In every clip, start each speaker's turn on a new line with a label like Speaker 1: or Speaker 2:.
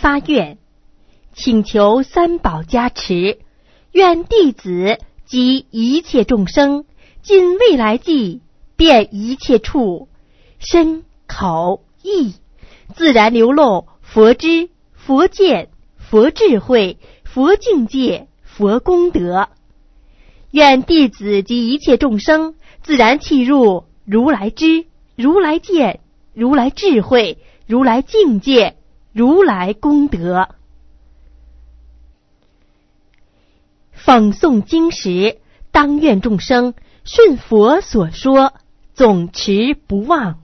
Speaker 1: 发愿，请求三宝加持，愿弟子及一切众生，尽未来际，遍一切处，身口意，自然流露佛知、佛见、佛智慧、佛境界、佛功德。愿弟子及一切众生，自然契入如来知、如来见、如来智慧、如来境界、如来功德。讽诵经时，当愿众生顺佛所说，总持不忘。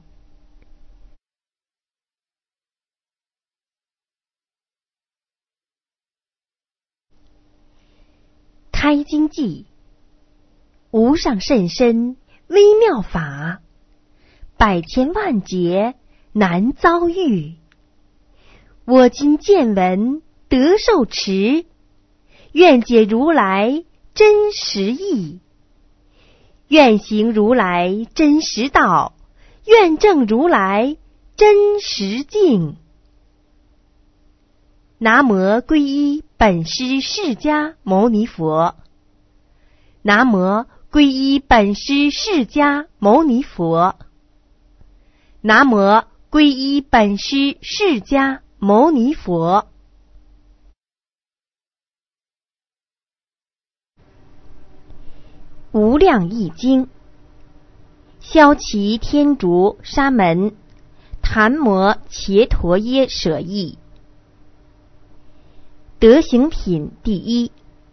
Speaker 1: 开经记：无上甚深微妙法，百千万劫难遭遇。我今见闻得受持，愿解如来真实义，愿行如来真实道，愿证如来真实境。南无皈依本师释迦牟尼佛。南无皈依本师释迦牟尼佛。南无皈依本师释迦牟尼佛。无量义经。消其天竺沙门檀摩伽陀耶舍译。德行品第一。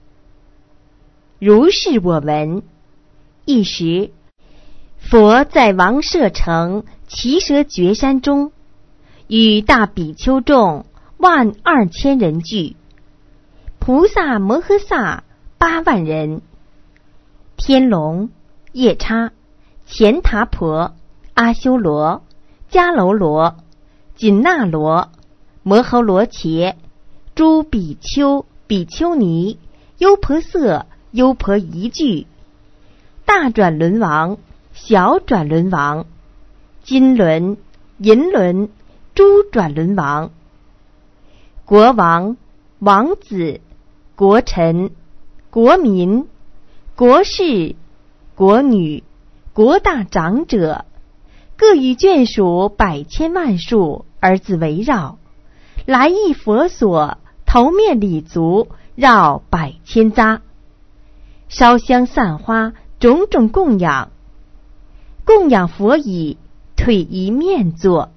Speaker 1: 如是我闻，一时，佛在王舍城耆蛇绝山中，与大比丘众12000人聚，菩萨摩诃萨8万人，天龙、夜叉、乾闼婆、阿修罗、迦楼罗、紧那罗、摩诃罗伽、诸比丘、比丘尼、优婆塞、优婆夷聚，大转轮王、小转轮王、金轮、银轮、诸转轮王，国王、王子、国臣、国民、国士、国女、国大长者，各与眷属百千万数而自围绕，来诣佛所，头面礼足，绕百千匝，烧香散花，种种供养。供养佛已，退一面坐。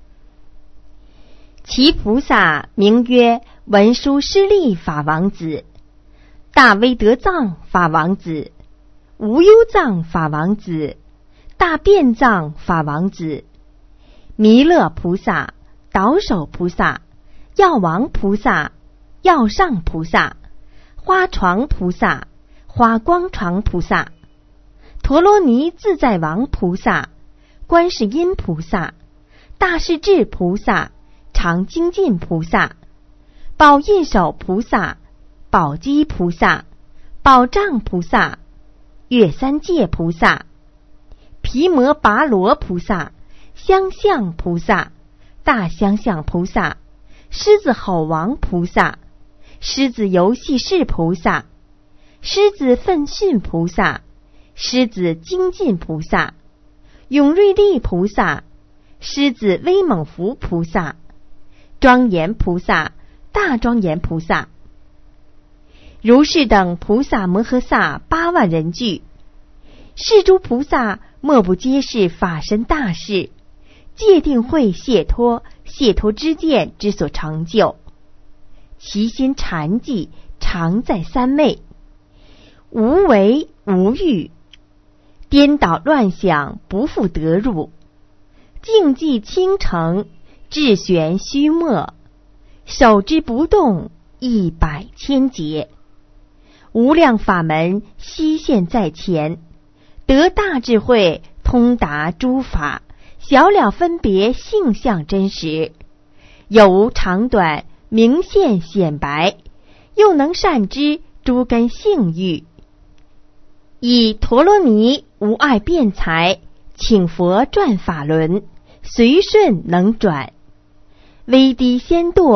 Speaker 1: 其菩萨名曰文殊师利法王子、大威德藏法王子、无忧藏法王子、大辩藏法王子、弥勒菩萨、导首菩萨、药王菩萨、药上菩萨、花床菩萨、花光床菩萨、陀罗尼自在王菩萨、观世音菩萨、大势至菩萨、常精进菩萨、宝印手菩萨、宝积菩萨、宝障菩萨、月三界菩萨、毗摩跋罗菩萨、相相菩萨、大相相菩萨、狮子吼王菩萨、狮子游戏士菩萨、狮子奋训菩萨、狮子精进菩萨、永瑞力菩萨、狮子威猛福菩萨、庄严菩萨、大庄严菩萨。如是等菩萨摩诃萨8万人聚，是诸菩萨莫不皆是法身大事，戒定慧解脱知见之所成就，其心禅寂常在三昧，无为无欲，颠倒乱想不复得入，静寂清澄，智玄虚默，手之不动100千劫，无量法门悉现在前，得大智慧，通达诸法，小了分别性相真实，有无长短，明现显白，又能善知诸根性欲。以陀罗尼无碍辩才，请佛转法轮，随顺能转，微低先堕，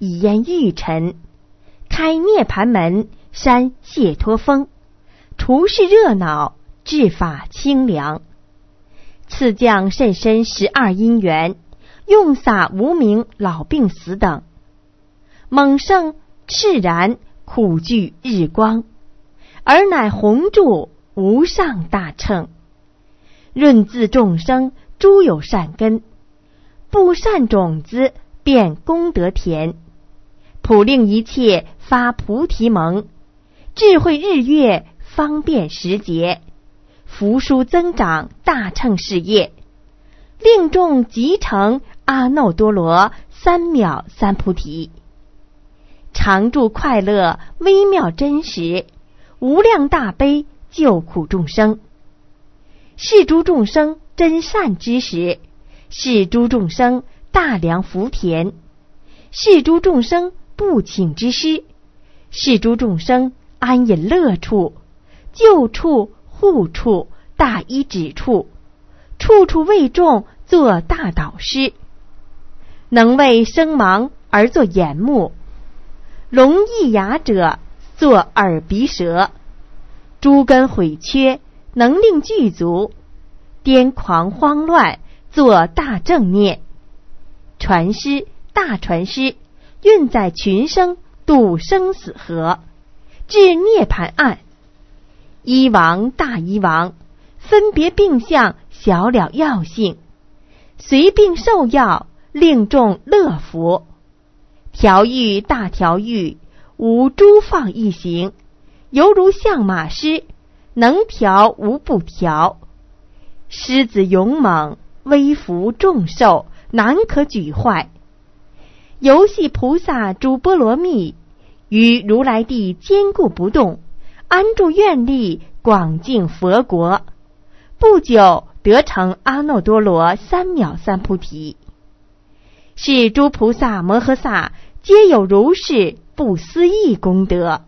Speaker 1: 以淹玉尘，开涅盘门，山解脱峰，除世热闹，治法清凉。赐降甚深12因缘，用洒无名老病死等。猛盛炽然，苦具日光，而乃弘助无上大乘。润自众生诸有善根，布善种子，便功德田。普令一切发菩提蒙，智慧日月方便时节，福殊增长大乘事业，令众即成阿耨多罗三藐三菩提。常住快乐微妙真实，无量大悲救苦众生。是诸众生真善之时，是诸众生大良福田，是诸众生不请之师，是诸众生安隐乐处，救处护处大依止处，处处为众做大导师。能为生盲而作眼目，聋翳哑者作耳鼻舌，诸根毁缺能令具足，癫狂慌乱作大正念。传师大传师，运载群生度生死河，至涅盘岸。医王大医王，分别病相晓了药性，随病受药，令众乐服。调御大调御，无诸放一行，犹如象马师，能调无不调。狮子勇猛，威服众兽，难可举坏。游戏菩萨诸波罗蜜，于如来地坚固不动，安住愿力，广净佛国。不久得成阿耨多罗三藐三菩提。是诸菩萨摩诃萨皆有如是不思议功德。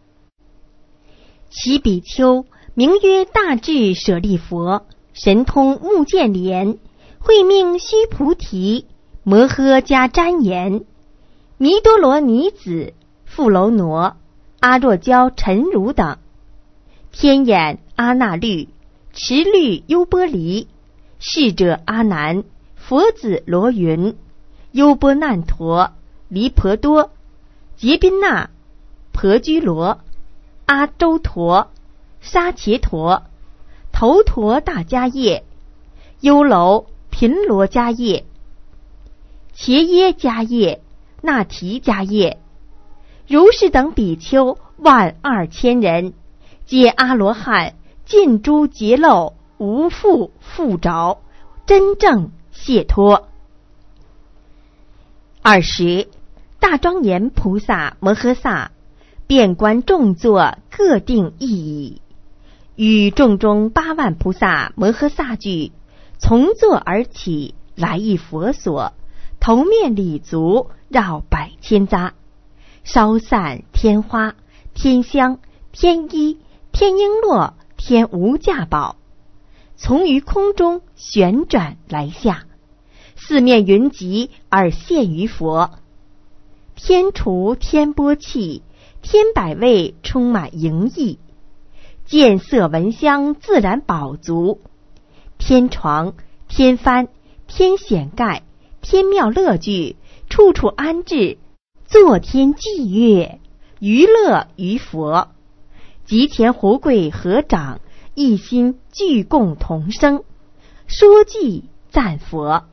Speaker 1: 其比丘名曰大智舍利佛，神通目犍连，慧命须菩提，摩诃迦旃延，弥多罗尼子，富楼那，阿若娇陈如等。天眼阿那律，持律优波离，逝者阿难，佛子罗云，优波难陀，离婆多，结宾那，婆居罗，阿周陀，沙伽陀，头陀大迦叶，优楼频罗迦叶，伽耶迦叶，那提迦叶，如是等比丘12000人，皆阿罗汉，尽诸劫漏，无复复着，真正解脱。20大庄严菩萨摩诃萨，遍观众座，各定意义，与众中8万菩萨摩诃萨俱，从座而起，来诣佛所，头面礼足，绕百千匝，烧散天花、天香、天衣、天璎珞、天无价宝，从于空中旋转来下，四面云集而现于佛。天厨天波器，天百味充满盈溢，见色闻香自然饱足。天床、天幡、天显盖、天妙乐具，处处安置，坐天祭乐，娱乐于佛。吉田胡贵合掌，一心俱共同声，说偈赞佛。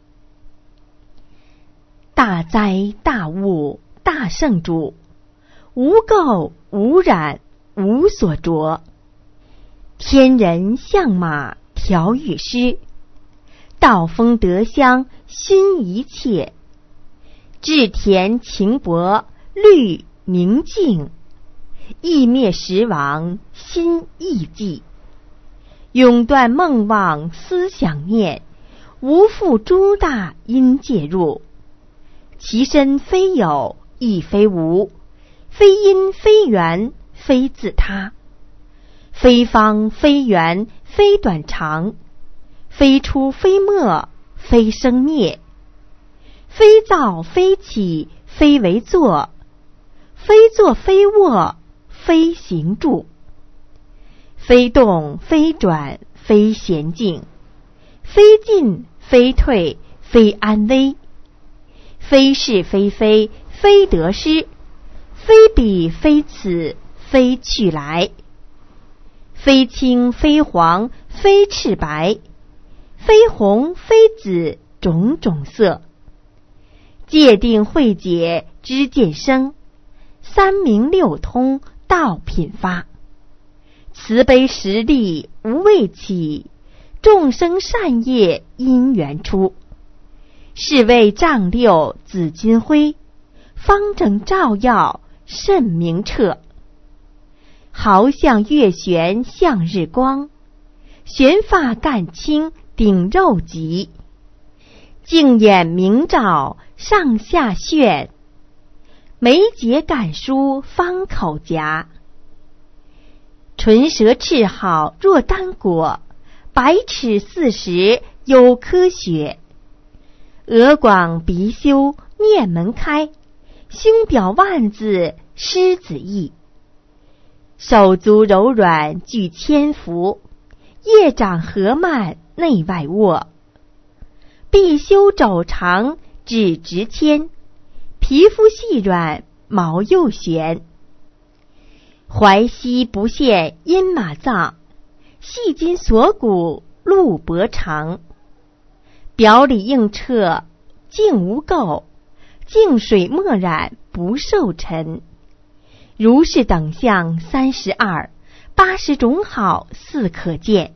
Speaker 1: 大灾大悟大圣主，无垢无染无所着。天人象马调御师，道风德香熏一切。至田情薄律明净，意灭时王心意寂。永断梦妄思想念，无复诸大因介入。其身非有亦非无，非因非缘非自他，非方非圆非短长，非出非没非生灭，非造非起非为坐，非坐非卧，非行住，非动非转，非闲静，非进非退，非安危，非是非非，非得失，非彼非此，非去来，非青非黄，非赤白，非红非紫，种种色，界定慧解，知见生，三明六通，道品发，慈悲实力，无畏起，众生善业因缘出，是谓丈六紫金辉，方正照耀，甚明澈，毫像月悬向日光，悬发干青顶肉极，净眼明照上下炫，眉睫感舒方口夹，唇舌赤好若丹果，百齿40有科学，额广鼻修面门开，胸表万字狮子意，手足柔软具千幅，叶长和慢内外卧，臂修肘长指直牵，皮肤细软毛又旋，踝膝不现阴马脏，细筋锁骨鹿脖长，表里映彻净无垢，净水墨染不受尘，如是等相32， 80种好似可见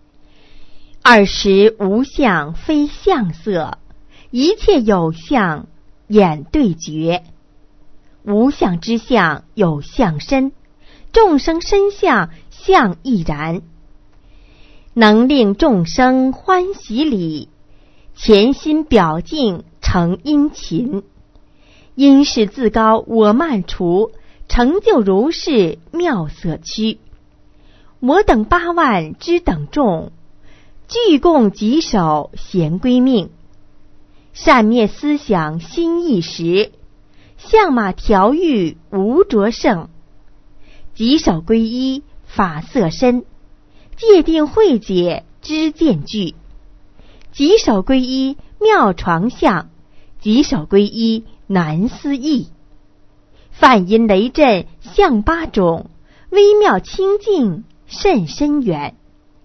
Speaker 1: ，20无相非相色，一切有相眼对觉，无相之相有相身，众生身相相亦然，能令众生欢喜理，潜心表净成殷勤，因是自高我慢除，成就如是妙色区，我等8万之等众，具共己手贤归命，善灭思想心意识，相马调御无着胜，己手归一法色身，界定慧解知见具，己手归一妙床相，己手归一难思议，梵音雷震相8种，微妙清净甚深远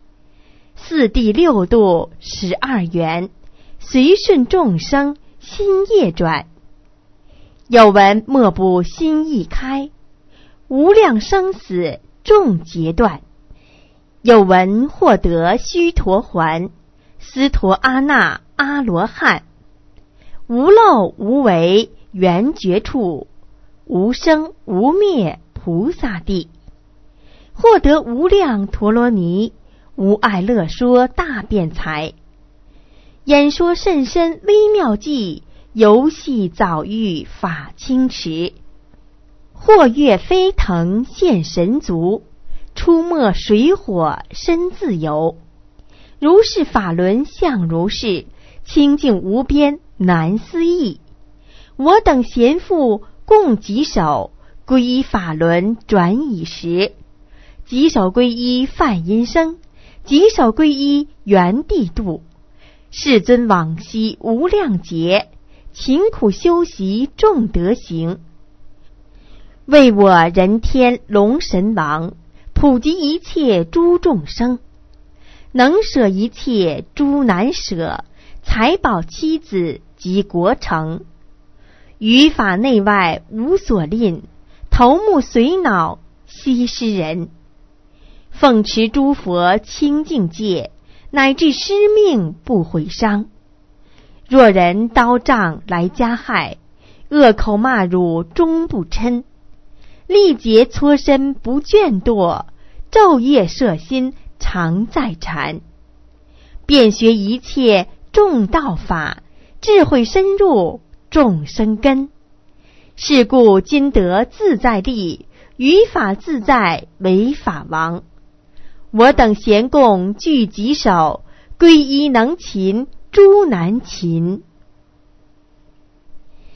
Speaker 1: ，4谛6度12缘，随顺众生心业转，有闻莫不心意开，无量生死众劫断，有闻获得须陀洹，斯陀阿那阿罗汉，无漏无为圆觉处，无生无灭菩萨地，获得无量陀罗尼，无碍乐说大辩才，演说甚深微妙计，游戏早遇法清池，或跃飞腾现神足，出没水火身自由，如是法轮相如是，清净无边难思议，我等贤妇共己手，皈依法轮转已时，己手皈依梵音声，己手皈依圆地度，世尊往昔无量劫，勤苦修习众德行，为我人天龙神王，普及一切诸众生，能舍一切诸难舍，财宝妻子及国城，于法内外无所吝，头目随脑悉施人，奉持诸佛清净戒，乃至师命不毁伤，若人刀杖来加害，恶口骂辱终不嗔，历劫搓身不倦惰，昼夜摄心常在禅，遍学一切众道法，智慧深入众生根，是故今得自在力，于法自在为法王，我等贤共具己手，皈依能勤诸难勤。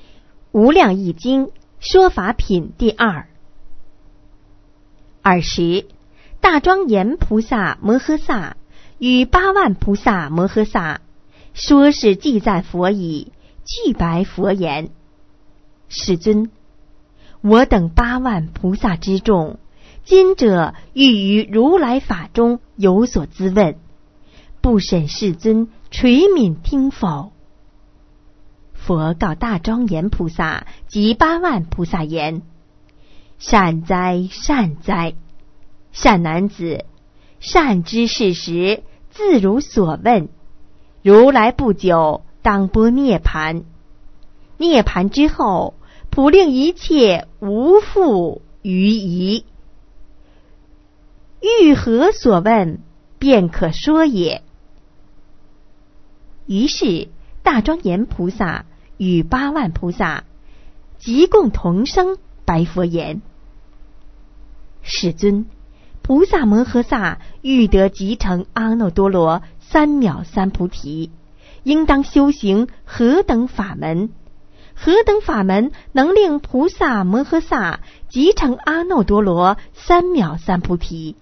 Speaker 1: 无量易经说法品第2。尔时，大庄严菩萨摩诃萨与8万菩萨摩诃萨说是记赞佛已，具白佛言：世尊，我等8万菩萨之众，今者欲于如来法中有所咨问，不审世尊垂悯听否？佛告大庄严菩萨及8万菩萨言：善哉，善哉！善男子，善知事实，自如所问。如来不久当拨涅盘，涅盘之后，普令一切无复余疑。欲何所问，便可说也。于是大庄严菩萨与8万菩萨即共同声白佛言：世尊，菩萨摩诃萨欲得集成阿耨多罗三藐三菩提，应当修行何等法门？何等法门能令菩萨摩诃萨集成阿耨多罗三藐三菩提？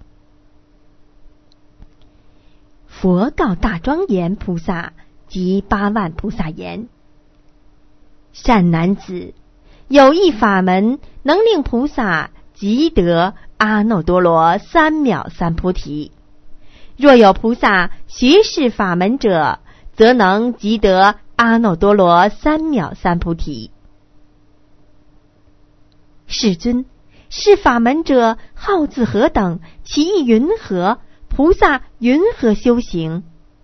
Speaker 1: 佛告大庄严菩萨及8万菩萨言：善男子，有一法门能令菩萨即得阿耨多罗三藐三菩提。若有菩萨学是法门者，则能即得阿耨多罗三藐三菩提。世尊，是法门者号字何等？其意云何？菩萨云何修行？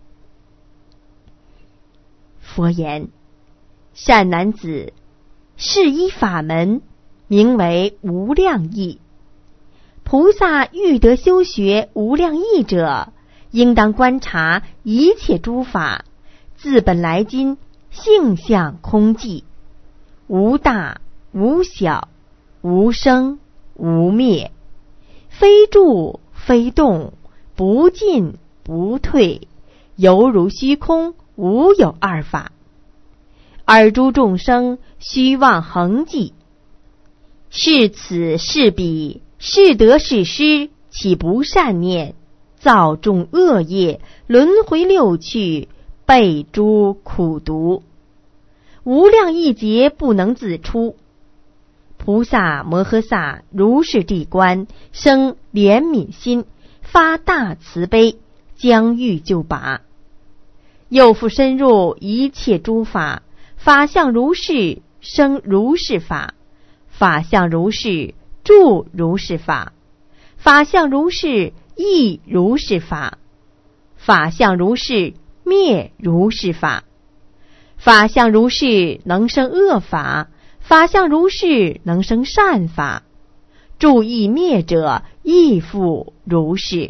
Speaker 1: 佛言：善男子，是一法门，名为无量义。菩萨欲得修学无量义者，应当观察一切诸法，自本来今性相空寂，无大无小，无生无灭，非住非动，不进不退，犹如虚空，无有二法。尔诸众生虚妄恒寂，是此是彼，是得是失，岂不善念，造众恶业，轮回六趣，备诸苦毒，无量亿劫不能自出。菩萨摩诃萨如是谛观，生怜悯心，发大慈悲，将欲救拔。又复深入一切诸法，法相如是，生如是法；法相如是，住如是法；法相如是，亦如是法；法相如是，灭如是法；法相如是，能生恶法；法相如是，能生善法。住亦灭者，亦复如是。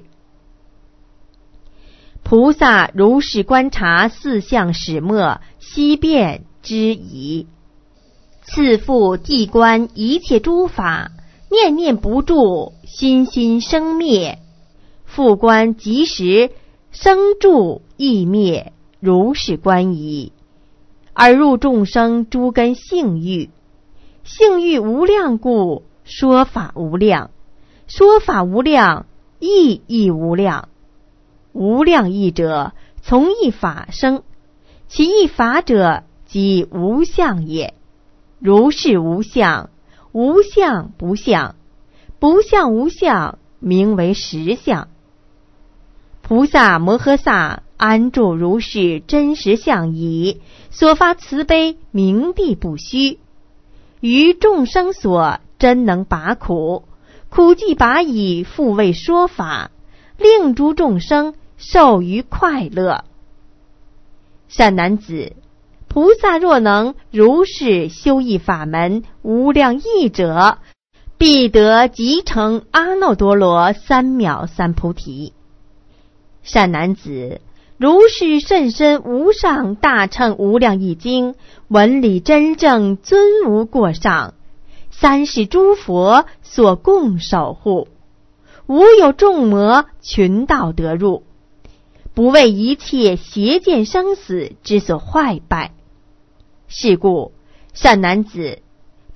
Speaker 1: 菩萨如是观察四相始末，悉遍知矣。次复谛观一切诸法，念念不住，心心生灭。复观即时生住亦灭，如是观矣。而入众生诸根性欲，性欲无量故，说法无量；说法无量，义亦无量。无量义者，从一法生，其一法者，即无相也。如是无相，无相不相，不相无相，名为实相。菩萨摩诃萨安住如是真实相已，所发慈悲明蔽不虚，于众生所真能拔苦，苦既拔已，复为说法，令诸众生受于快乐。善男子，菩萨若能如是修一法门无量义者，必得集成阿耨多罗三藐三菩提。善男子，如是甚深无上大乘无量义经，文理真正尊无过上，三世诸佛所共守护，无有众魔群盗得入，不为一切邪见生死之所坏败。是故善男子，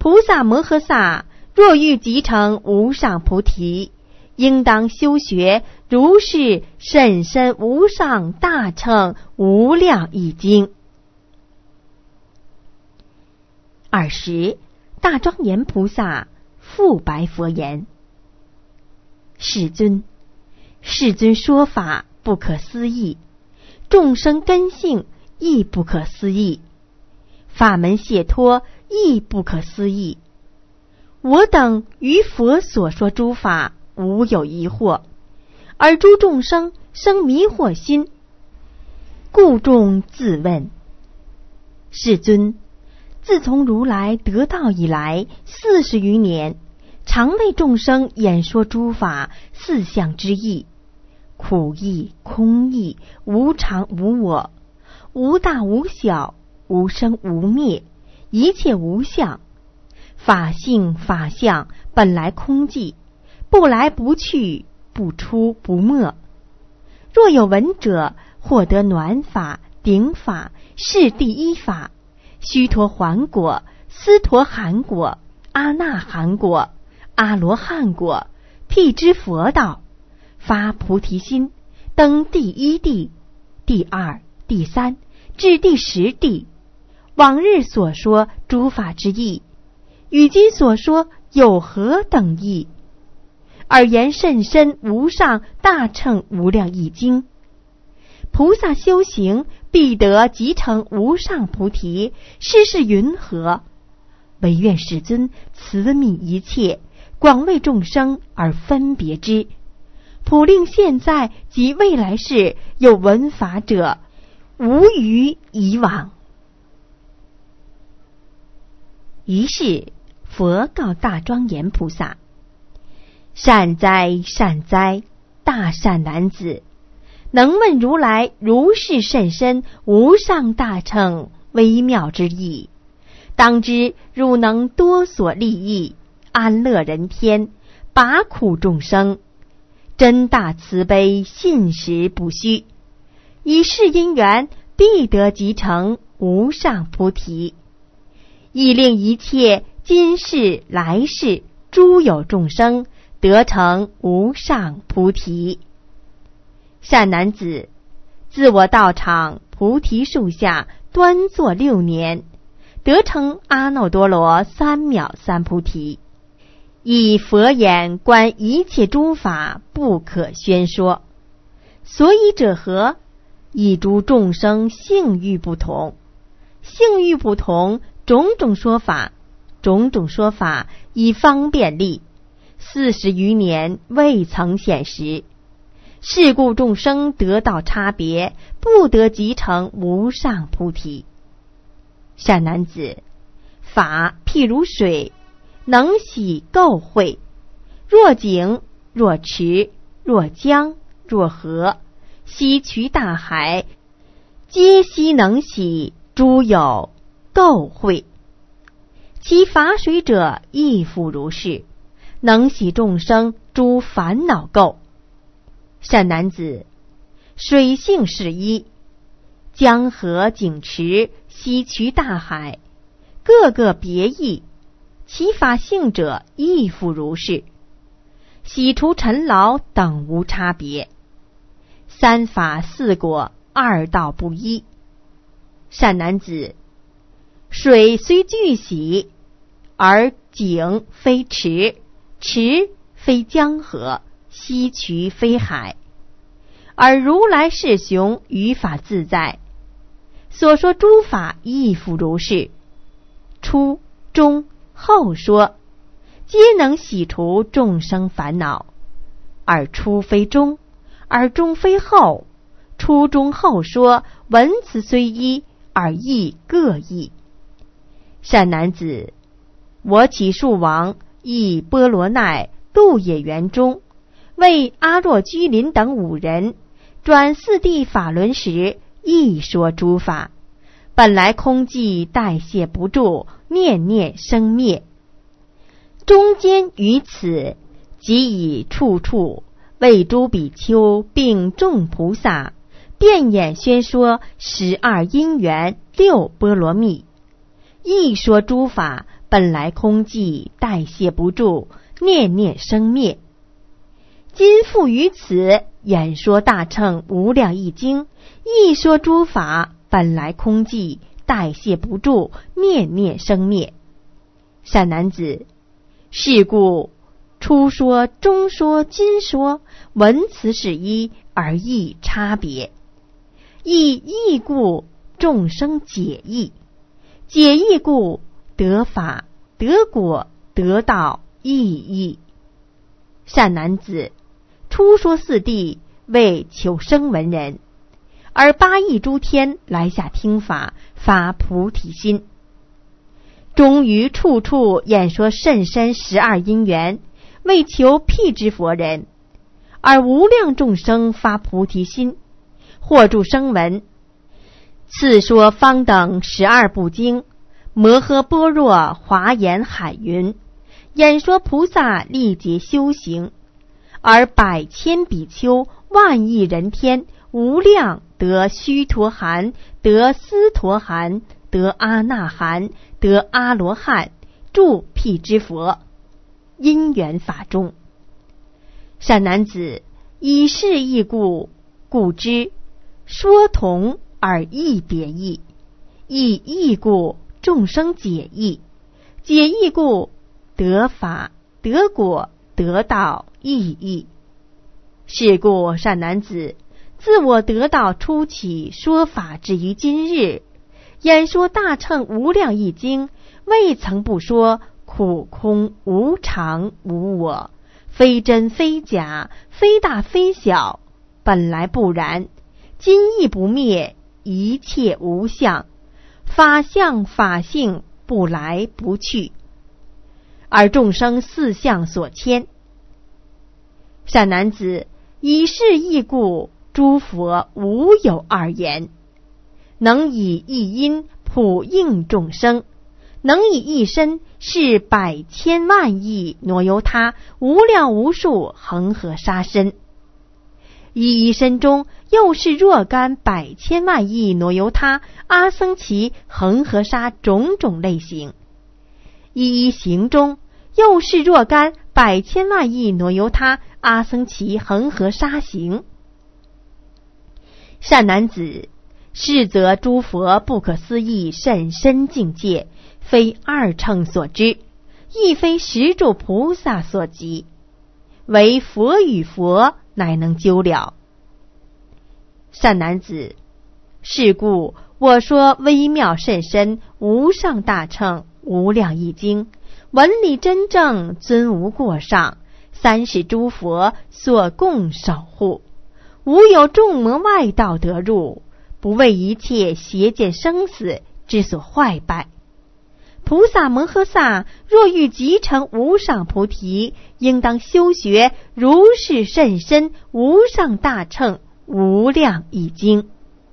Speaker 1: 菩萨摩诃萨若欲集成无上菩提，应当修学如是甚深无上大乘无量义经。20大庄严菩萨复白佛言：世尊，世尊说法不可思议，众生根性亦不可思议，法门解脱亦不可思议。我等于佛所说诸法无有疑惑，而诸众生生迷惑心，故众自问：世尊，自从如来得道以来40余年，常为众生演说诸法四相之义，苦义、空义、无常无我，无大无小，无生无灭，一切无相，法性法相本来空寂，不来不去，不出不没。若有闻者，获得暖法、顶法、是第一法、须陀洹果、斯陀含果、阿那含果、阿罗汉果，辟支佛道，发菩提心，登第一地、第二、第三至第10地，往日所说诸法之义，与今所说有何等异？而言甚深无上大乘无量义经。菩萨修行必得集成无上菩提，是云何？唯愿世尊慈悯一切，广为众生而分别之，普令现在及未来世有闻法者，无余以往。于是佛告大庄严菩萨：善哉善哉，大善男子，能问如来如是甚深无上大乘微妙之意，当知汝能多所利益，安乐人天，拔苦众生，真大慈悲，信实不虚，以是因缘必得集成无上菩提，亦令一切今世来世诸有众生得成无上菩提。善男子，自我道场菩提树下端坐6年，得成阿耨多罗三藐三菩提，以佛眼观一切诸法不可宣说。所以者何？以诸众生性欲不同，性欲不同，种种说法，种种说法以方便利，40余年未曾显实。是故众生得道差别，不得集成无上菩提。善男子，法譬如水，能洗垢秽，若井，若池，若江，若河，悉渠大海，皆悉能洗诸有垢秽。其法水者亦复如是，能洗众生诸烦恼垢。善男子，水性是一，江河井池溪渠大海，各个别异，其法性者亦复如是，洗除尘劳等无差别。三法四果二道不一。善男子，水虽俱洗，而井非池，池非江河，溪渠非海，而如来是雄于法自在，所说诸法亦复如是，初中后说，皆能洗除众生烦恼，而初非中，而中非后，初中后说，文词虽一，而义各异。善男子，我起树王亦波罗奈鹿野园中，为阿若居林等5人转4谛法轮时，亦说诸法本来空寂，代谢不住，念念生灭。中间于此，即以处处为诸比丘并众菩萨遍演宣说12因缘6波罗蜜，亦说诸法本来空寂，代谢不住，念念生灭。今复于此，演说大乘无量义经，一说诸法本来空寂，代谢不住，念念生灭。善男子，是故初说、中说、今说，文词是一，而义差别。义故，众生解义；解义故，得法、得果、得道义。善男子，初说四谛为求声闻人，而八亿诸天来下听法，发菩提心。终于处处演说甚深12因缘，为求辟支佛人，而无量众生发菩提心，获助声闻。次说方等12部经，摩诃般若华严海云，演说菩萨历劫修行，而百千比丘、万亿人天无量得须陀含，得斯陀含，得阿那含，得阿罗汉，住辟支佛因缘法中。善男子，以是义故，故知说同而义别异。义故，众生解义；解义故，得法、得果、得道义。是故善男子，自我得道初起说法至于今日，演说大乘无量义经，未曾不说苦空无常无我，非真非假，非大非小，本来不然，今亦不灭，一切无相，法相法性不来不去，而众生四相所牵。善男子，以是义故，诸佛无有二言，能以一因普应众生，能以一身是百千万亿挪由他无量无数恒河沙身，以一身中又是若干百千万亿挪由他阿僧祇恒河沙种种类型，以一行中又是若干百千万亿挪由他阿僧祇恒河沙行。善男子，是则诸佛不可思议甚深境界，非二乘所知，亦非十住菩萨所及，唯佛与佛乃能究了。善男子，是故我说微妙甚深无上大乘无量义经，文理真正，尊无过上，三世诸佛所共守护，无有众魔外道得入，不为一切邪见生死之所坏败。菩萨摩诃萨若欲即成无上菩提，应当修学如是甚深无上大乘无量义经。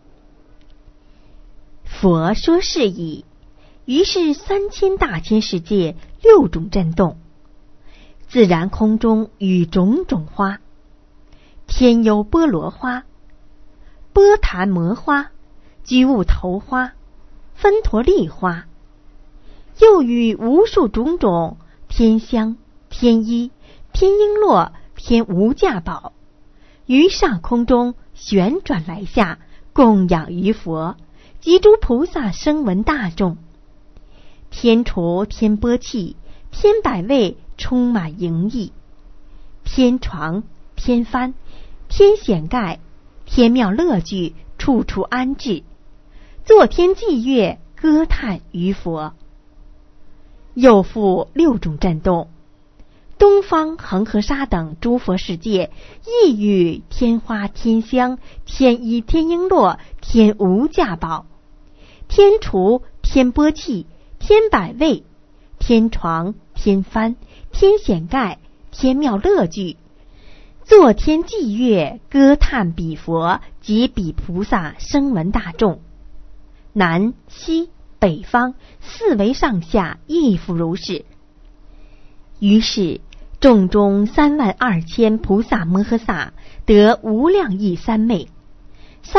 Speaker 1: 佛说是已，于是3000大千世界6种震动，自然空中与种种花，天优波罗花、波檀摩花、居物头花、芬陀利花，又与无数种种天香、天衣、天璎珞、天无价宝，于上空中旋转来下，供养于佛及诸菩萨声闻大众。天厨、天波器、天百味充满盈溢，天床、天幡、天显盖、天妙乐具处处安置，作天伎乐，歌叹于佛。又复6种震动，东方恒河沙等诸佛世界，亦与天花、天香、天衣、天璎珞、天无价宝、天厨、天波器、天百味、天床、天幡、天显盖、天妙乐具，作天伎乐，歌叹彼佛及彼菩萨声闻大众。南西北方4维上下亦复如是。于是众中32000菩萨摩诃萨得无量义三昧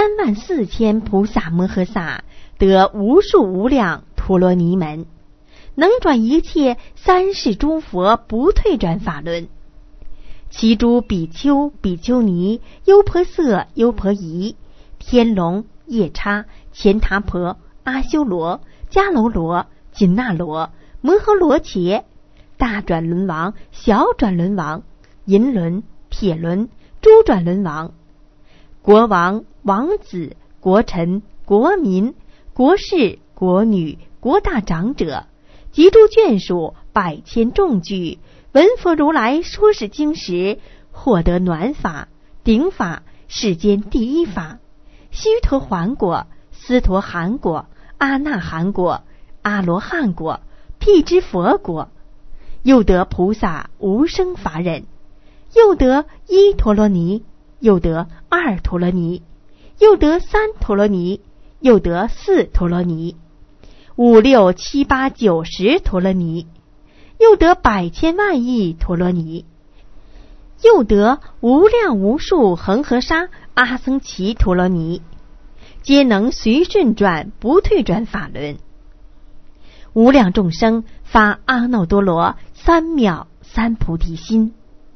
Speaker 1: ，34000菩萨摩诃萨得无数无量陀罗尼门， 能转一切三世诸佛不退转法轮。其诸比丘、比丘尼、优婆塞、优婆夷、天龙、夜叉、乾闼婆、阿修罗、迦楼罗、紧那罗、摩诃罗伽、大转轮王、小转轮王、银轮、铁轮、诸转轮王、国王、王子、国臣、国民、国士、国女、国大长者及诸眷属百千众聚，闻佛如来说是经时，获得暖法、顶法、世间第一法、须陀洹果、斯陀含果、阿那含果、阿罗汉果、辟支佛果，又得菩萨无生法忍，又得一陀罗尼，又得二陀罗尼，又得三陀罗尼，又得四陀罗尼，五六七八九十陀罗尼，又得百千万亿陀罗尼，又得无量无数恒河沙阿僧祇陀罗尼，皆能随顺转不退转法轮。无量众生发阿耨多罗三藐三菩提心。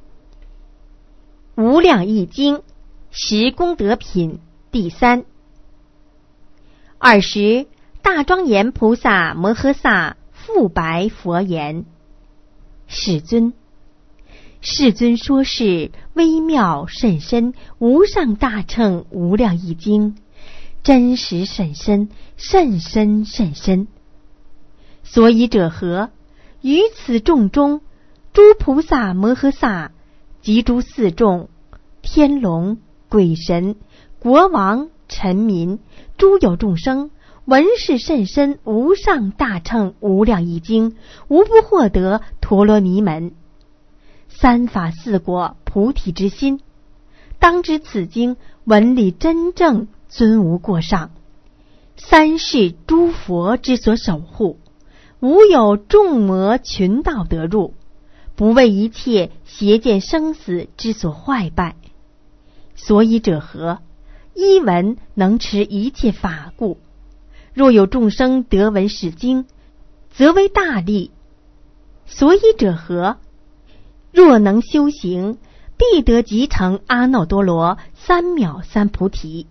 Speaker 1: 无量义经十功德品第三。20大庄严菩萨摩诃萨复白佛言：世尊，世尊说是微妙甚深无上大乘无量义经，真实甚深，甚深甚深。所以者何？于此众中，诸菩萨摩诃萨及诸四众、天龙、鬼神、国王、臣民、诸有众生，闻是甚深无上大乘无量义经，无不获得陀罗尼门。三法四果菩提之心，当知此经文理真正，尊无过上，三世诸佛之所守护，无有众魔群盗得入，不为一切邪见生死之所坏败。所以者何？一闻能持一切法故。若有众生得闻是经，则为大利。所以者何？若能修行，必得即成阿耨多罗三藐三菩提。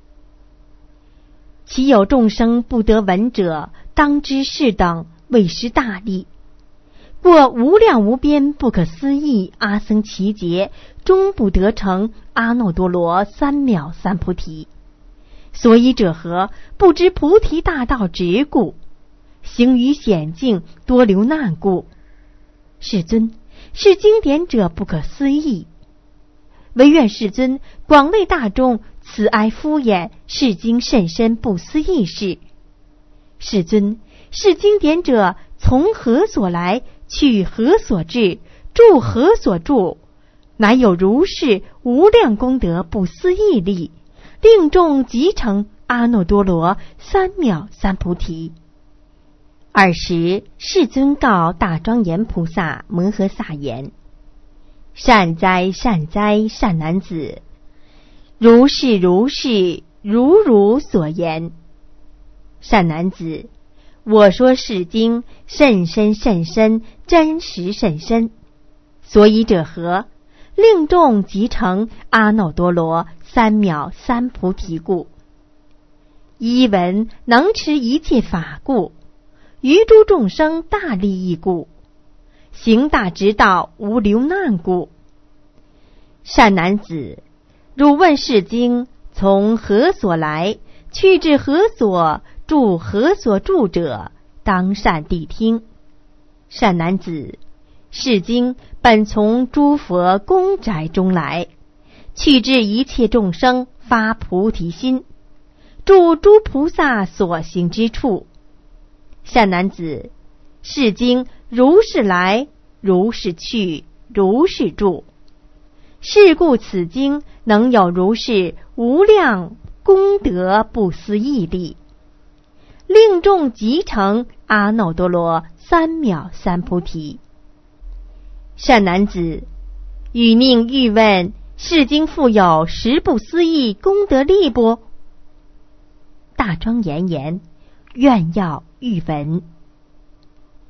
Speaker 1: 其有众生不得闻者，当知是等为失大利。过无量无边不可思议阿僧祇劫，终不得成阿耨多罗三藐三菩提。所以者何？不知菩提大道直故，行于险境，多流难故。世尊，是经典者不可思议，唯愿世尊广为大众慈哀敷衍是经甚深不思议事。世尊，是经典者从何所来，去何所至，住何所住？乃有如是无量功德不思议力，令众即成阿耨多罗三藐三菩提。20世尊告大庄严菩萨摩诃萨言：善哉善哉善男子，如是如是，如汝所言。善男子，我说是经甚深甚深，真实甚深。所以者何？令众即成阿耨多罗三藐三菩提故。一闻能持一切法故，于诸众生大利益故，行大直道无流难故。善男子，汝问是经从何所来，去至何所，住何所住者，当善谛听。善男子，是经本从诸佛宫宅中来，去至一切众生发菩提心，住诸菩萨所行之处。善男子，是经如是来，如是去，如是住。是故此经能有如是无量功德不思议力，令众即成阿耨多罗三藐三菩提。善男子，汝宁欲问是经复有十不思议功德力不？大庄严言：愿要欲闻。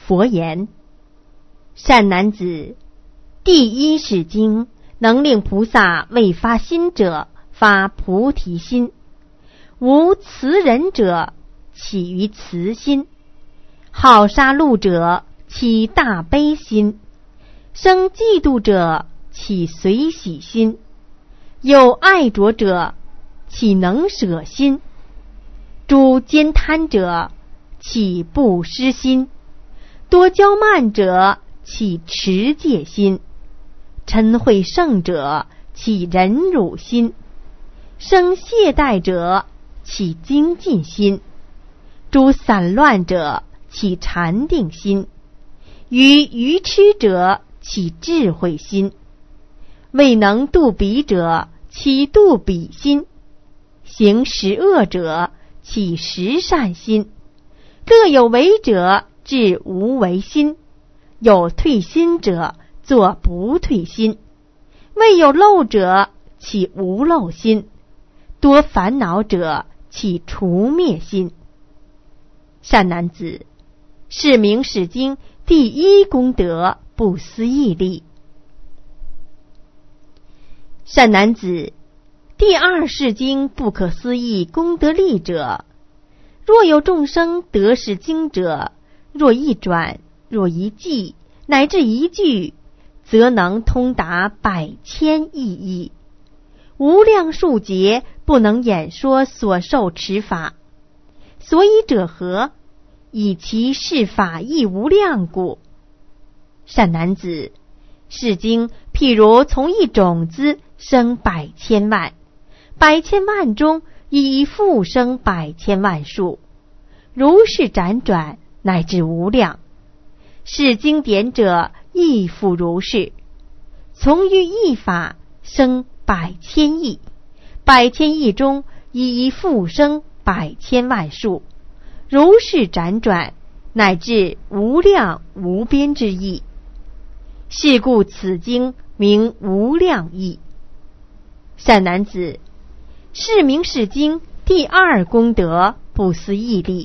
Speaker 1: 佛言：善男子，第一世经能令菩萨为发心者发菩提心，无慈人者起于慈心，好杀戮者起大悲心，生嫉妒者起随喜心，有爱着者起能舍心，诸奸贪者起布施心，多骄慢者起持戒心，嗔恚盛者起忍辱心，生懈怠者起精进心，诸散乱者起禅定心，于愚痴者起智慧心，未能度彼者起度彼心，行十恶者起十善心，乐有为者至无为心，有退心者作不退心，未有漏者起无漏心，多烦恼者起除灭心。善男子，是名是经第一功德不思议力。善男子，第二世经不可思议功德力者，若有众生得是经者，若一转，若一记，乃至一句，则能通达百千亿义，无量数劫不能演说所受持法。所以者何？以其是法义无量故。善男子，是经譬如从一种子生百千万，百千万中以复生百千万数，如是辗转乃至无量。是经典者亦复如是，从于一法生百千亿，百千亿中以复生百千万数，如是辗转乃至无量无边之意。是故此经名无量义。善男子，是名是经第二功德不思议力。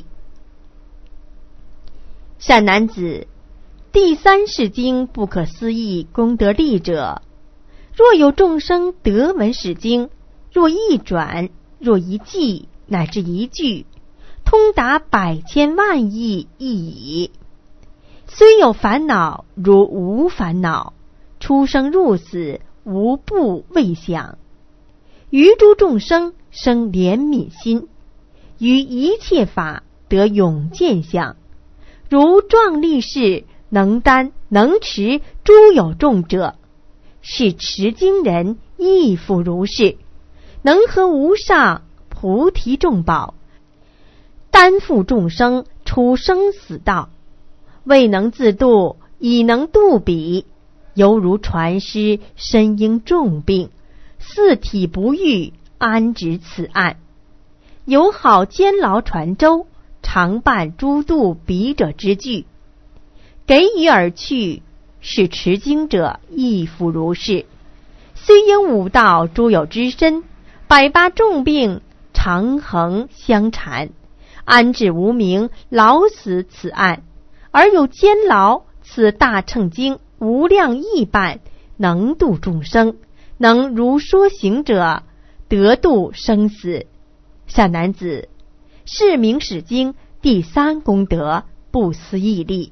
Speaker 1: 善男子，第三世经不可思议功德力者，若有众生得闻是经，若一转，若一记，乃至一句，通达百千万亿亦已。虽有烦恼如无烦恼，出生入死无不未想。于诸众生生怜悯心，于一切法得永见相，如壮力士能担能持诸有众者，是持经人亦复如是，能合无上菩提众宝，担负众生出生死道，未能自度，已能度彼，犹如船师身应重病，四体不愈，安止此岸。有好监牢船舟，常伴诸渡彼者之具，给予而去，是持经者亦复如是。虽应五道诸有之身，百八重病常恒相缠，安置无名，老死此岸。而有监牢，此大乘经无量亿般，能度众生，能如说行者，得度生死。善男子，是名是经第三功德不思议力。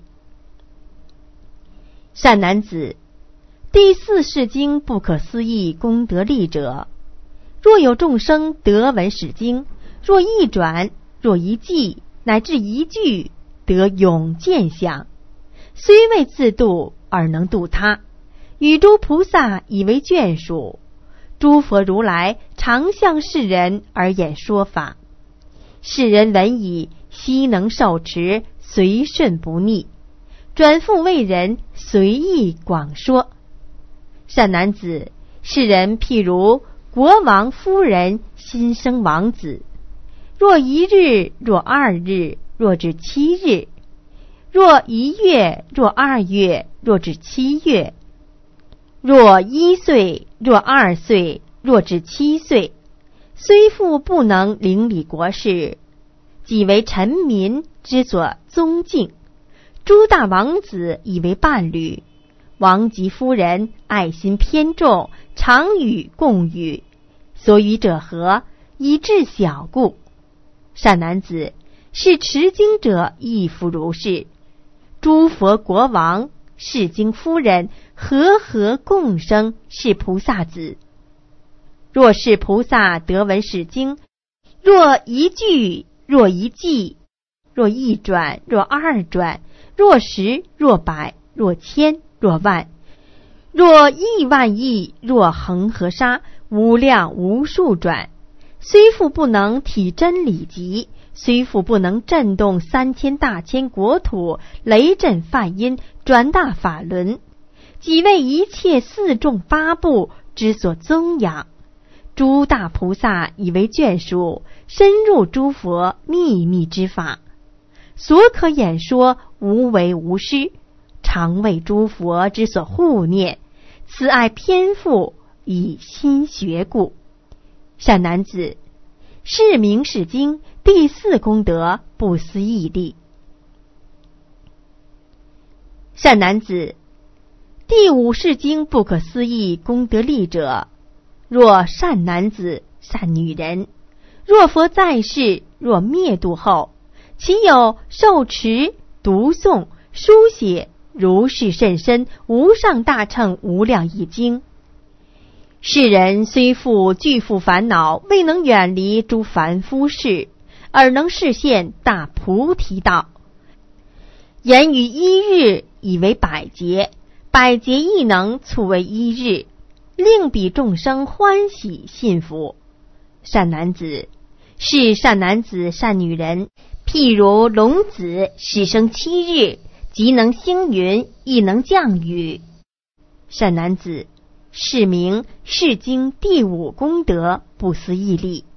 Speaker 1: 善男子，第四世经不可思议功德力者，若有众生得闻是经，若一转，若一记，乃至一句，得永见相，虽未自度，而能度他，与诸菩萨以为眷属。诸佛如来常向世人而演说法，世人闻已，悉能受持，随顺不逆，转复为人随意广说。善男子，世人譬如国王夫人新生王子，若一日，若二日，若至7日，若1月，若2月，若至7月，若1岁，若2岁，若至7岁，虽复不能领理国事，即为臣民之所宗敬， 诸大王子以为伴侣，王及夫人爱心偏重，常与共语，所与者和，以治小故。善男子，是持经者亦复如是。诸佛国王、世经夫人和共生，是菩萨子。若是菩萨得闻是经，若一句，若一记，若一转，若二转，若十，若百，若千，若万，若亿万亿，若恒河沙，无量无数转，虽复不能体真理极，虽复不能震动3000大千国土，雷震梵音，转大法轮，即为一切四众八部之所宗养。诸大菩萨以为眷属，深入诸佛秘密之法，所可演说无为无失，常为诸佛之所护念，此爱偏负，以心学故。善男子，是名是经第4功德不思议力。善男子，第5是经不可思议功德力者，若善男子、善女人，若佛在世，若灭度后，其有受持、读诵、书写如是甚深无上大乘无量义经。世人虽复具复烦恼，未能远离诸凡夫事，而能示现大菩提道。言于一日，以为百劫，百劫亦能促为一日，令彼众生欢喜信服。善男子，是善男子、善女人，譬如龙子始生7日，即能星云，亦能降雨。善男子，是名是经第5功德不思议力。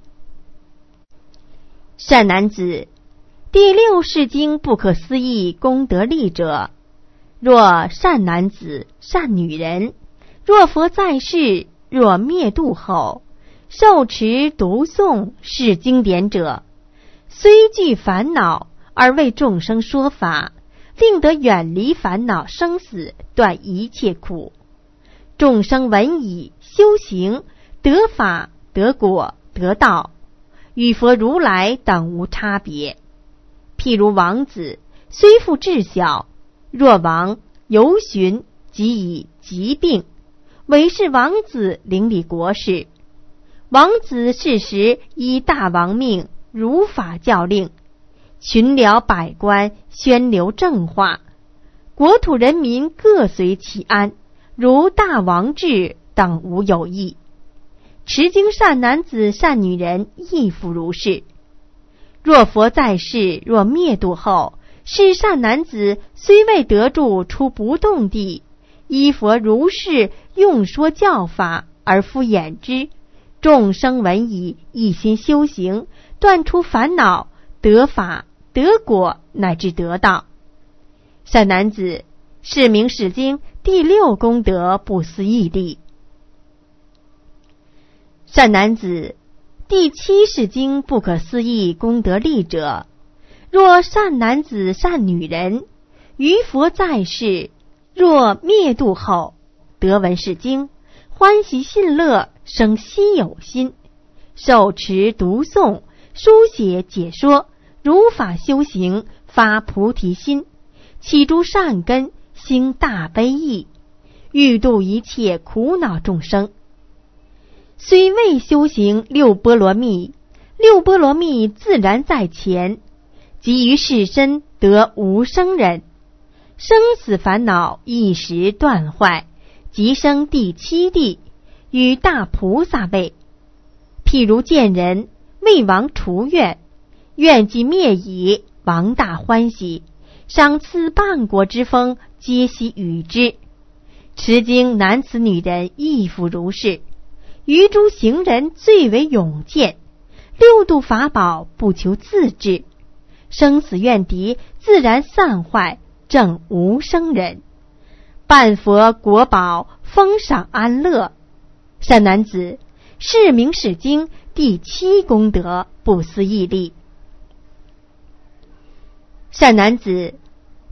Speaker 1: 善男子，第6是经不可思议功德力者，若善男子、善女人，若佛在世，若灭度后，受持、读诵是经典者，虽具烦恼，而为众生说法，令得远离烦恼生死，断一切苦。众生闻已，修行，得法、得果、得道，与佛如来等无差别。譬如王子，虽复智小，若王游巡，即以疾病，为是王子领理国事。王子是时依大王命，如法教令，群僚百官宣流正化，国土人民各随其安，如大王制，等无有异。持经善男子、善女人亦复如是。若佛在世，若灭度后，是善男子虽未得住出不动地，依佛如是用说教法，而敷演之，众生闻已，一心修行，断除烦恼，得法、得果，乃至得道。善男子，是名是经第6功德不思议力。善男子，第7是经不可思议功德力者，若善男子、善女人，于佛在世，若灭度后，得闻是经，欢喜信乐，生希有心，受持、读诵、书写、解说，如法修行，发菩提心，起诸善根，兴大悲意，欲度一切苦恼众生。虽未修行6波罗蜜，6波罗蜜自然在前，即于世身得无生忍，生死烦恼一时断坏，即生第7地，与大菩萨位。譬如见人为王除怨，怨既灭矣，王大欢喜，赏赐半国之风，皆悉与之。持经男子女人亦复如是。于诸行人最为勇健，6度法宝不求自制，生死怨敌自然散坏，正无生忍。半佛国宝，封赏安乐。善男子，是名是经第7功德不思议力。善男子，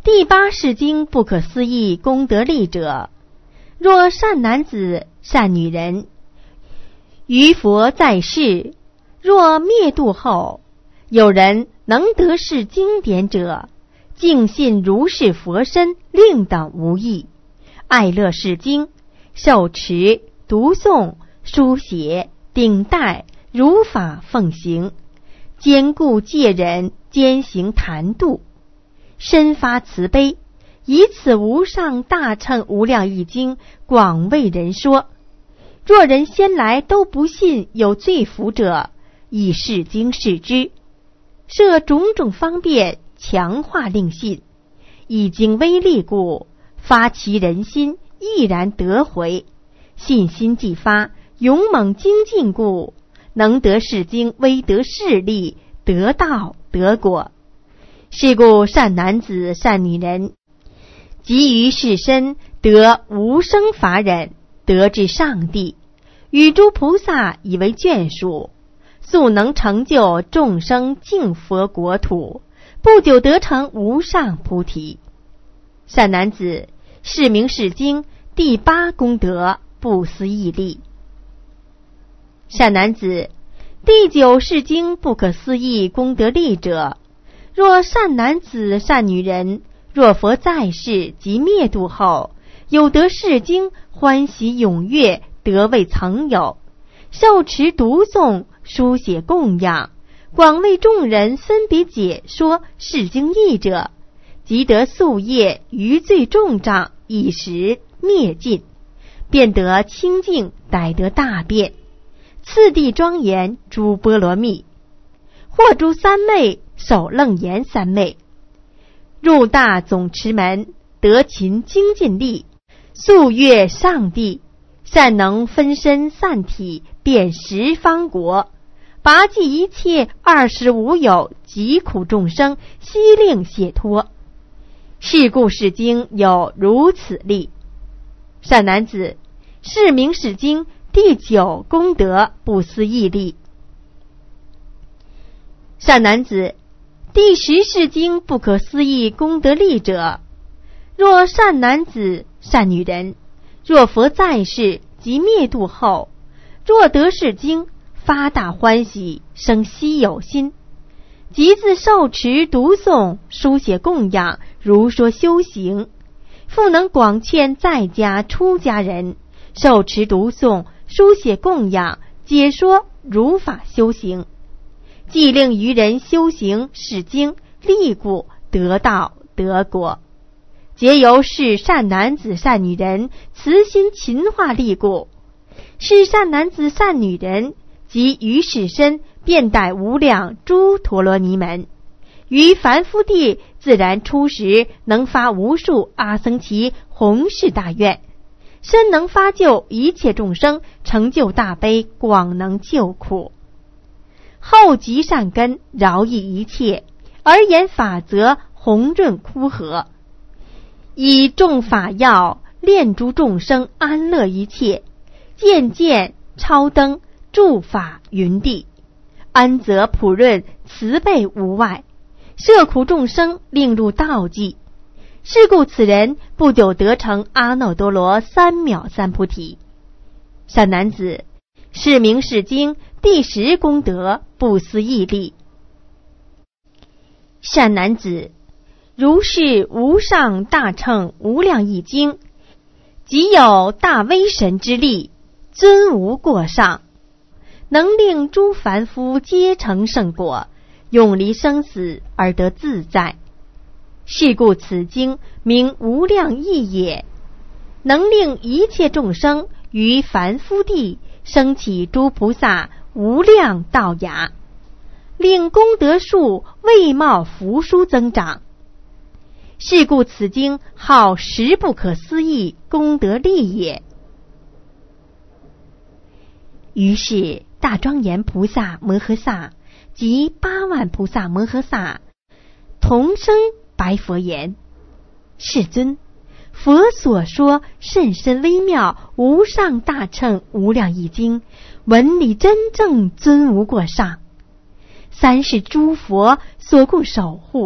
Speaker 1: 第八世经不可思议功德力者，若善男子善女人，于佛在世，若灭度后，有人能得是经典者，敬信如是佛身，令等无异，爱乐是经，受持读诵书写顶戴如法奉行，坚固戒忍，兼行谈度，深发慈悲，以此无上大乘无量义经广为人说。若人先来都不信有罪福者，以是经示之，设种种方便，强化令信，以经威力故，发其人心，毅然得回，信心既发，勇猛精进故，能得是经威得势力，得道得果。是故善男子善女人，即于是身得无生法忍，得至上帝，与诸菩萨以为眷属，速能成就众生净佛国土，不久得成无上菩提。善男子，是名是经第八功德不思议力。善男子，第九是经不可思议功德力者，若善男子善女人，若佛在世及灭度后，有得是经，欢喜踊跃，得未曾有，受持读诵书写供养，广为众人分别解说是经义者，即得宿业余罪重障一时灭尽，便得清净，逮得大便，次第庄严诸波罗蜜，或诸三昧守楞严三昧，入大总持门，得勤精进力，速越上帝，善能分身散体，遍十方国，拔济一切25有疾苦众生，悉令解脱。是故是经有如此力。善男子，是名是经第九功德不思议力。善男子，第十是经不可思议功德力者，若善男子善女人，若佛在世及灭度后，若得是经，发大欢喜，生希有心，即自受持读诵书写供养，如说修行，复能广劝在家出家人受持读诵书写供养，解说如法修行，既令愚人修行是经，力故得道得果，皆由是善男子善女人慈心勤化力故。是善男子善女人，即于是身遍带无量诸陀罗尼门，于凡夫地自然出时，能发无数阿僧祇弘誓大愿，身能发救一切众生，成就大悲，广能救苦。后集善根，饶益一切，而言法则，弘润枯河，以众法要炼诸众生，安乐一切，渐渐超登诸法云地，安则普润，慈悲无外，摄苦众生，令入道际。是故此人不久得成阿耨多罗三藐三菩提。善男子，是名是经第十功德不思议力。善男子，如是无上大乘无量义经，即有大威神之力，尊无过上，能令诸凡夫皆成圣果，永离生死而得自在。是故此经名无量义也，能令一切众生于凡夫地升起诸菩萨无量道雅，令功德数未冒福殊增长。是故此经号十不可思议功德力也。于是大庄严菩萨摩诃萨及8万菩萨摩诃萨同声白佛言：世尊，佛所说甚深微妙无上大乘无量义经，文理真正尊无过上，三世诸佛所共守护，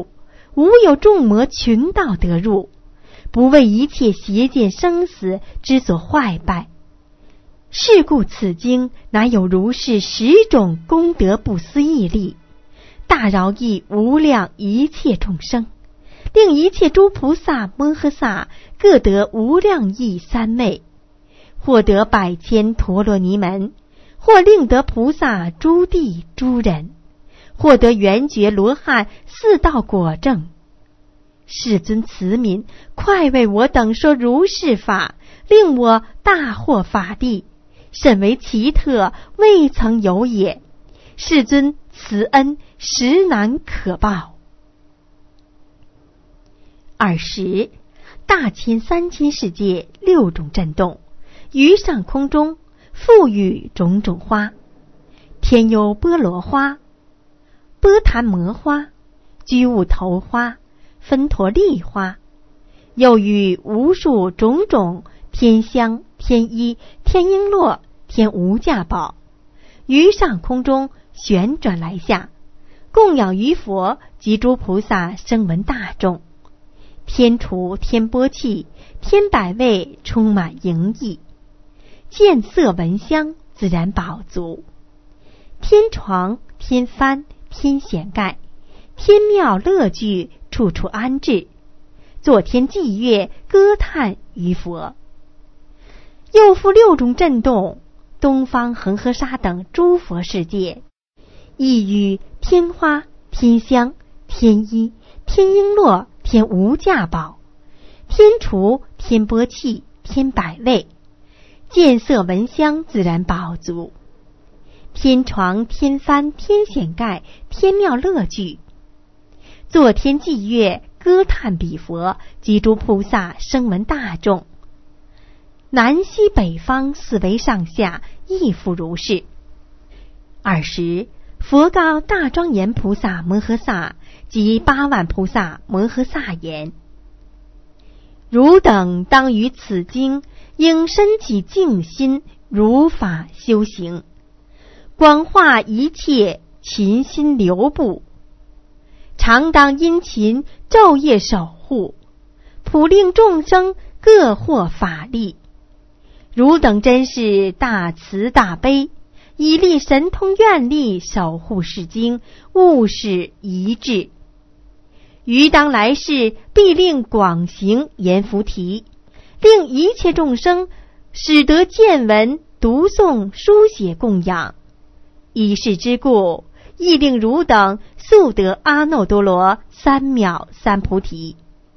Speaker 1: 无有众魔群道得入，不为一切邪见生死之所坏败。是故此经乃有如是10种功德不思议力，大饶益无量一切众生，令一切诸菩萨摩诃萨各得无量益三昧，或得100千陀罗尼门，或令得菩萨诸地诸人，或得圆觉罗汉4道果证。世尊慈悯，快为我等说如是法，令我大获法力，甚为奇特，未曾有也。世尊慈恩实难可报。20大千三千世界6种震动，于上空中赋予种种花，天有波罗花、波檀摩花、居物头花、芬陀利花，又与无数种种天香、天衣、天璎珞、天无价宝，于上空中旋转来下，供养于佛及诸菩萨声闻大众。天厨、天波器、天百味充满盈溢，见色闻香自然饱足。天床、天幡、天显盖、天妙乐具处处安置，作天伎乐，歌叹于佛。又复6种震动，东方恒河沙等诸佛世界，亦与天花、天香、天衣、天璎珞、天无价宝、天厨、天波器、天百味，见色闻香自然饱足。天床、天幡、天显盖、天妙乐具，作天伎乐，歌叹彼佛及诸菩萨声闻大众。南西北方4维上下亦复如是。20佛告大庄严菩萨摩诃萨及8万菩萨摩诃萨言：汝等当于此经应身起净心，如法修行，广化一切勤心流布，常当殷勤昼夜守护，普令众生各获法力。汝等真是大慈大悲，以力神通愿力守护是经，务使一致。于当来世必令广行阎浮提，令一切众生使得见闻读诵书写供养。以是之故，亦令汝等速得阿耨多罗三藐三菩提。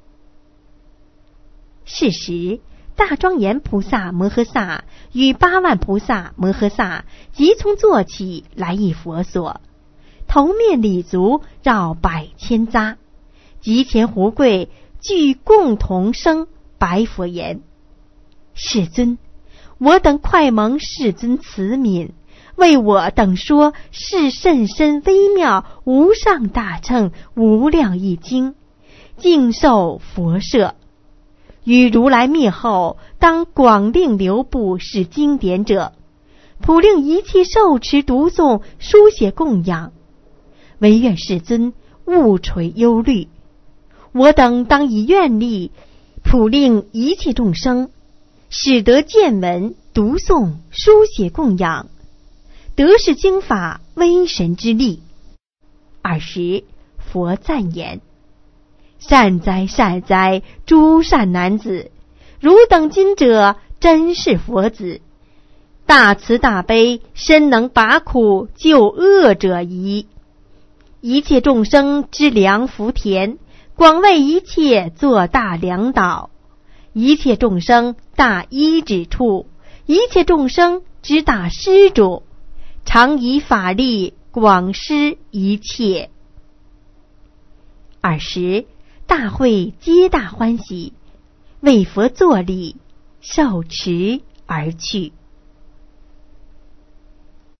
Speaker 1: 是时大庄严菩萨摩诃萨与8万菩萨摩诃萨即从坐起，来诣佛所，头面礼足，绕100千匝，即前胡跪，俱共同声白佛言：世尊，我等快蒙世尊慈悯，为我等说是甚深微妙无上大乘无量义经，尽受佛舍。于如来灭后，当广令流布是经典者，普令一切受持读诵书写供养。唯愿世尊勿垂忧虑，我等当以愿力，普令一切众生使得见闻读诵书写供养，得是经法威神之力。20佛赞言：善哉善哉，诸善男子，汝等今者真是佛子，大慈大悲，深能拔苦救恶者矣。一切众生之良福田，广为一切作大良导，一切众生大依止处，一切众生之大施主，常以法力广施一切。20大会皆大欢喜，为佛作礼，受持而去。